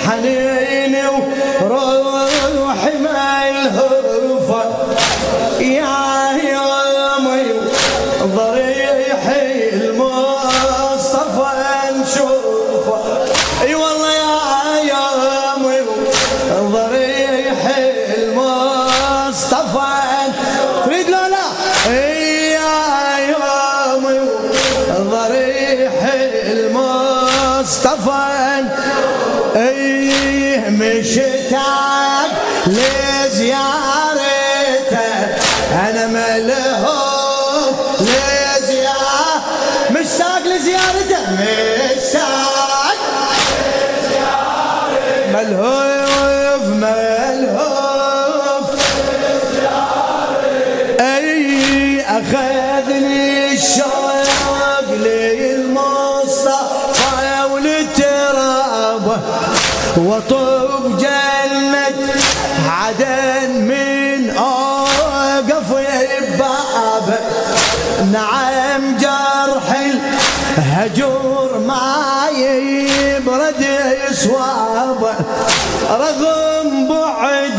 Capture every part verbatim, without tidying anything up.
حنيني وروحي ملهوفة يا يومي ضريحي المصطفى نشوفه اي والله يا يومي ضريحي المصطفى تريد لو لا يا يومي ضريحي المصطفى ايه مشتاق لزيارته انا ملهوف لزيارته مشتاق لزيارته مشتاق لزيارته ملهوف ملهوف لزيارته اي اخذني الشوق للمصطفى وللتراب وطوب جنة عدن من أوقف بابه نعم جرح الهجور ما يبرد يصوابه رغم بعد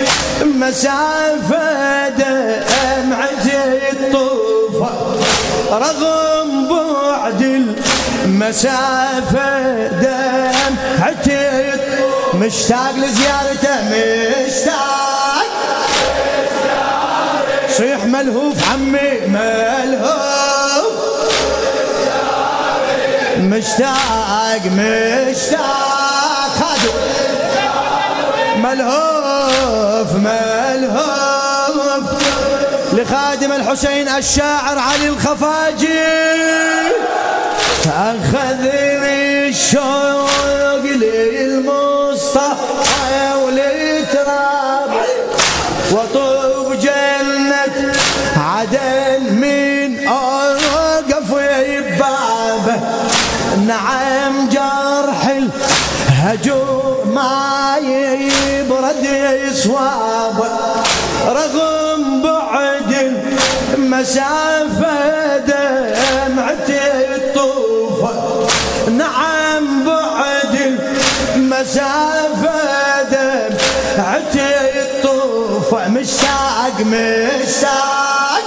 المسافة دمعتي الطوفة رغم بعد المسافة دمعتي مشتاق لزيارته مشتاق صيح ملهوف عمي ملهوف مشتاق مشتاق خادم ملهوف ملهوف لخادم الحسين الشاعر علي الخفاجي أخذني الشوق للمصطفى وللتراب وطوب جنة عدن من أوقف بابه نعم جرح الهجور ما يبرد يصوابه رغم بعد المسافة دمعتي الطوفة نعم بعد المسافة دمعتي الطوفة مشتاق مشتاق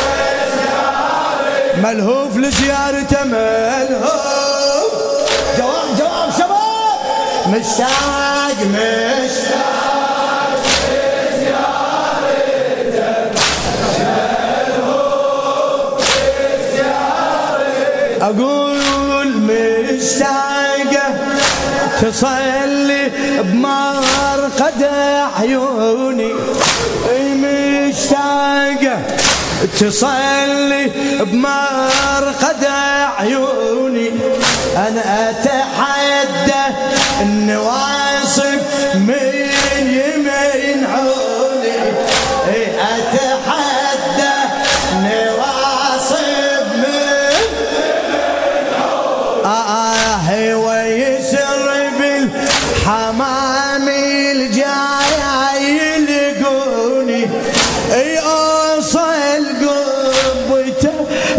ملهوف لزيارته ملهوف جواب جواب شباب مشتاق مشتاق لزيارته ملهوف لزيارته أقول مشتاقة تصلي بمرقد عيوني مشتاقة تصلي بمرقد عيوني أنا أتحدى النواصب من يمين عوني أتحدى نواصب من آه ويسر بالحمامي الجاي يلقوني اي اوصل قبته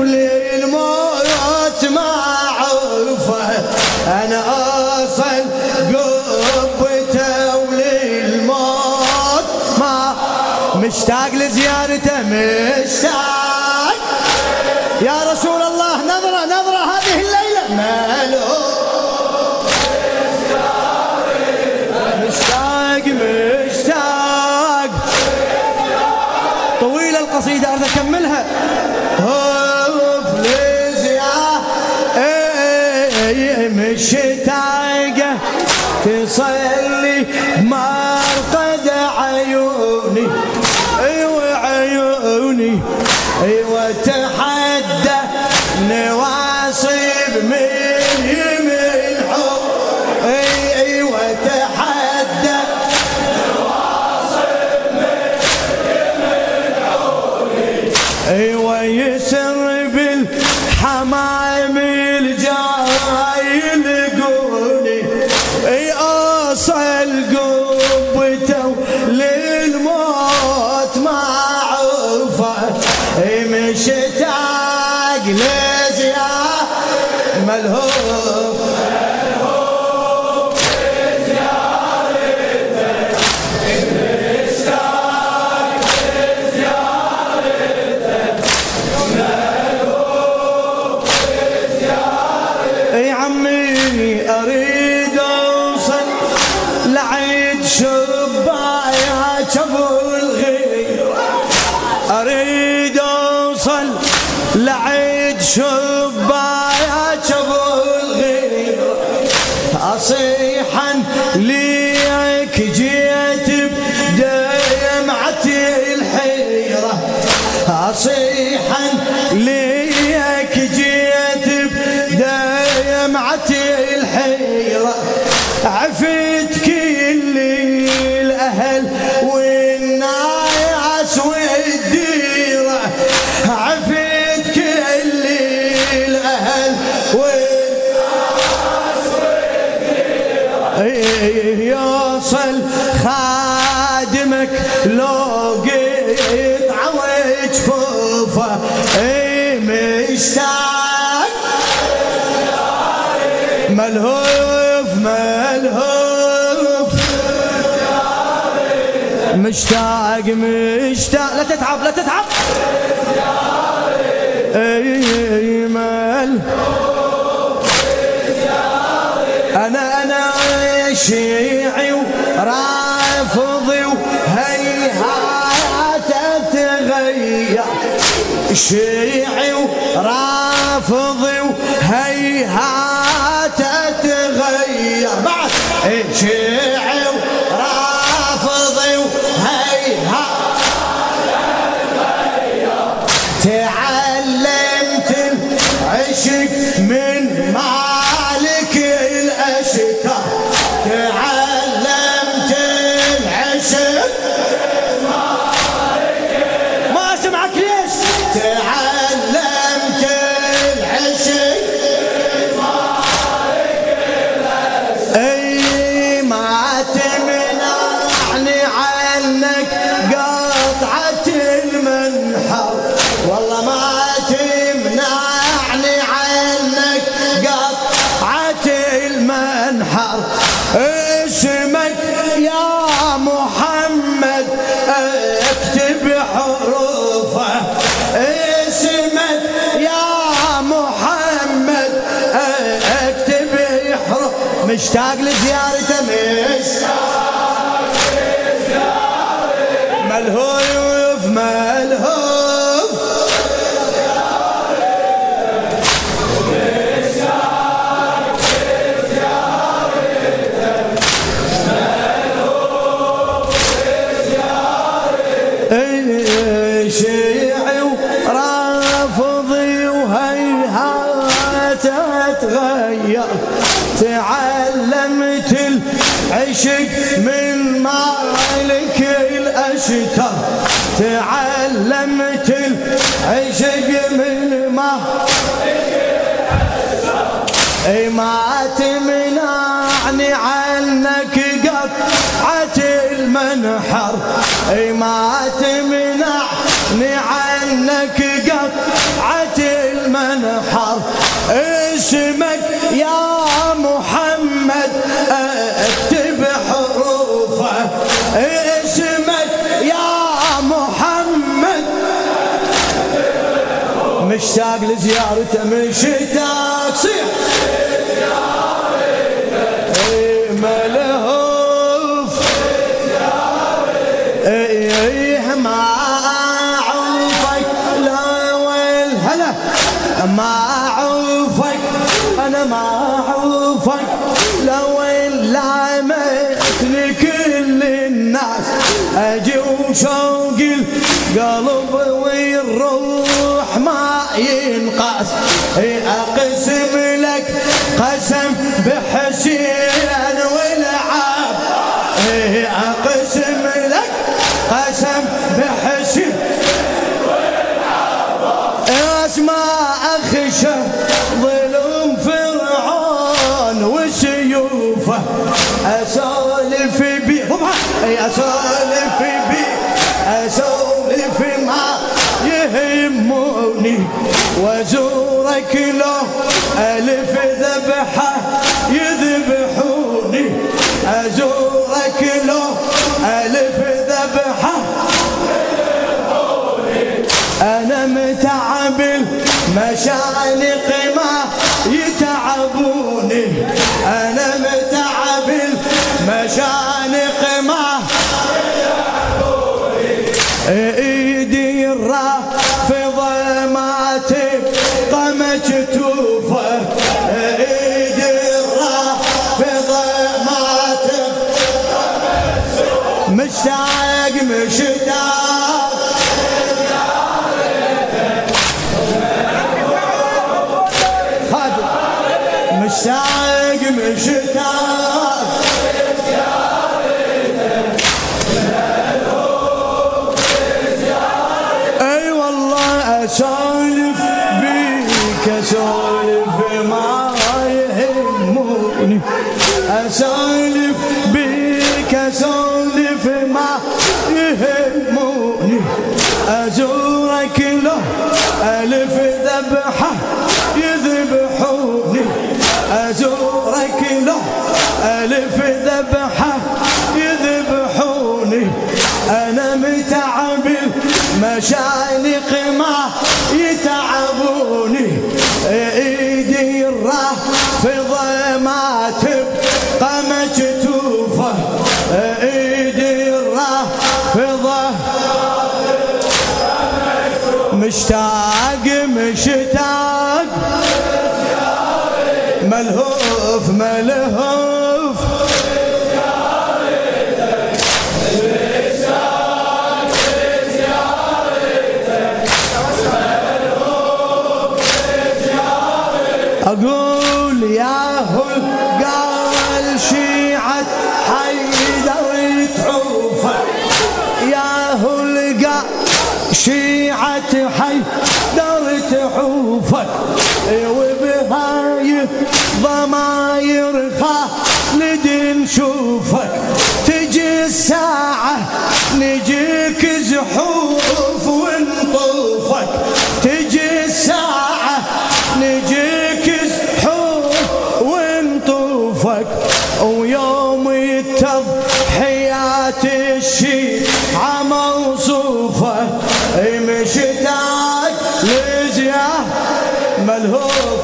وللموت ما عرفه انا اوصل قبته وللموت ما مشتاق لزيارته مشتاق يا رسول الله نظرة نظرة هذه الليلة مالو مشتاق مشتاق طويلة القصيدة أريد أكملها هوف لزيارة مشتاقة تصلي مرقد عيوني ايوه عيوني ايوه تحدى نواصب من يمين حب ايوه تحدى نواصب من يمين عوني ايوه يسر بالحمام الجاي يلقوني اي اوصل قبته للموت ما عرفه مشتاق لزيارة ملهوف ملهوف لزيارة اي عمي اريد اوصل لعيد شباياك ابو الغيرة، اريد اوصل لعيد شباياك ابو الغيرة، اصيحا ليك جيت بدمعتي الحيرة، اصيحا ليك جيت بدمعتي الحيرة، عفيت كل الاهل والناس والديرة، عفيت كل الاهل والناس والديرة، يوصل خادمك لو قطعة وجفوفه، اي مشتاق ملهوف ملهوف مشتاق مشتاق، لا تتعب لا تتعب، اي ملهوف انا انا شيعي ورافضي وهيهات اتغير، شيعي ورافضي وهيهات اتغير، بعد شيعي ورافضي وهيهات اتغير، تعلمت العشق من مالك الاشكر، تعلمت العشق ما اسمعك ليش، تعلمت العشق اي ما تمنعني عنك قطعة المنحر، والله ما تمنعني عنك قطعة المنحر، اسمك يا محمد اكتب حروفه، اسمك يا محمد اكتب حروف، مشتاق لزيارته مشتاق لزيارته، ملهوف ملهوف شيعي ورافضي وهيهات اتغير، تعلمت العشق من مالك الاشتر، تعلمت العشق من مالك الاشتر، اي ما تمنعني عنك قطعة المنحر، اي ما تمنعني عنك قطعة المنحر، اسمك يا محمد اكتب حروفه، اسمك يا محمد مشتاق لزيارته مشتاق صيح اي ملهوف اي ما عوفك لا والهلا، ما عوفك انا ما عوفك لو لامت لكل الناس، اجي وشوق القلب والروح ما ينقاس، اقسم لك قسم بحسين والعاب، اقسم لك قسم بحسين والعاب، اسمع اخشى ظلم فرعون وسيوفه، اسولف بي اسولف بي اسولف ما يهموني، وازورك لو الف ذبحه يذبحوني، ازورك لو الف ذبحه يذبحوني، انا متعب المشالق ما يتعبون. مشتاق مشتاق اي والله اسولف بيك اسولف ما يهموني اسولف بيك اسولف ما يهموني ازورك له الف ذبحه يذبحوني ازورك له الف ذبحه يذبحوني انا متعب المشانق ما يتعبوني ايدي الرافضه ما تبقى مكتوفه ايدي الرافضه مشتاق مشتاق ملهوف ملهوف أقول يا هل قال شيعة حيدر تعوفه يا هل قال شيعة حيدر تعوفك وبهاي ضماير خالد نشوفك تجي الساعة نجيك زحوف ونطوفك تجي الساعة نجيك زحوف ونطوفك ويوم التضحيات الشيعة موصوفة مشتاق لزياه ملهوف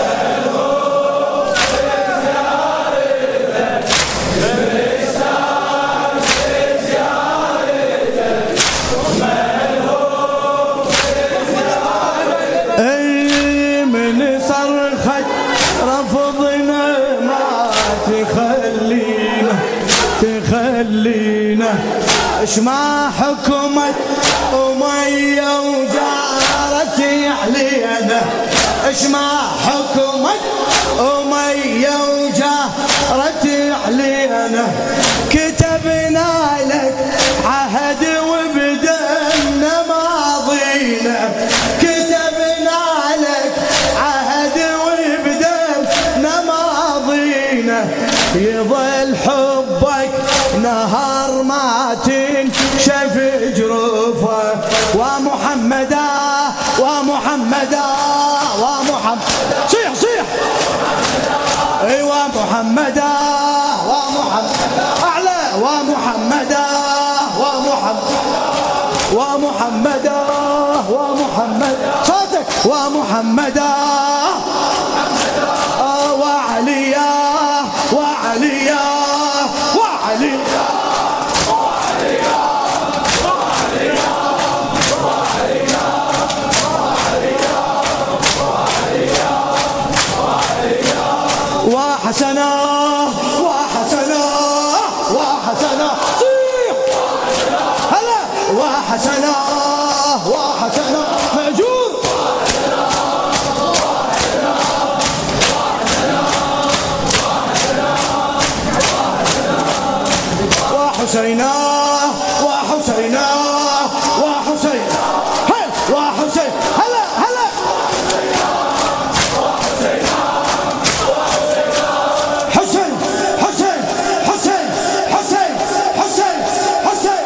اي من صرخة رفضنا ما تخلينا تخلينا اش ما حكمت أمية وجارت علينا اش ما حكمت أمية وجارت علينا كتبنا لك عهد وبدلنا ماضينا كتبنا لك عهد وبدلنا ماضينا يظل حبك نهار ما تنشف جروفه ومحمدا ومحمدا ومحمد صيح صيح ايوه محمدا ومحمد اعلى ومحمدا ومحمد ومحمدا ومحمد صوتك ومحمدا وعليا وعليا وعليا وحسنا وحسنا وحسنا صيح هلا وحسنا وحسنا مأجور وحسينا وحسينا وحسين هل وحسين هلا هلا حسين حسين حسين حسين حسين حسين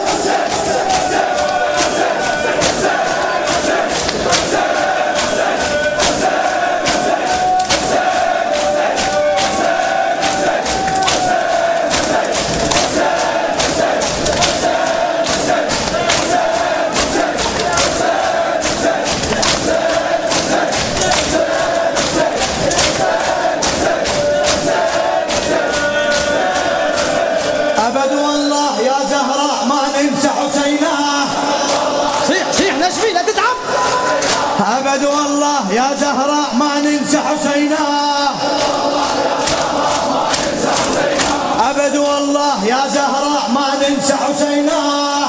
أبد والله يا زهراء ما ننسى حسينا صيح صيح نشفي لا تتعب أبد والله يا زهراء ما ننسى حسينا أبد والله يا زهراء ما ننسى حسينا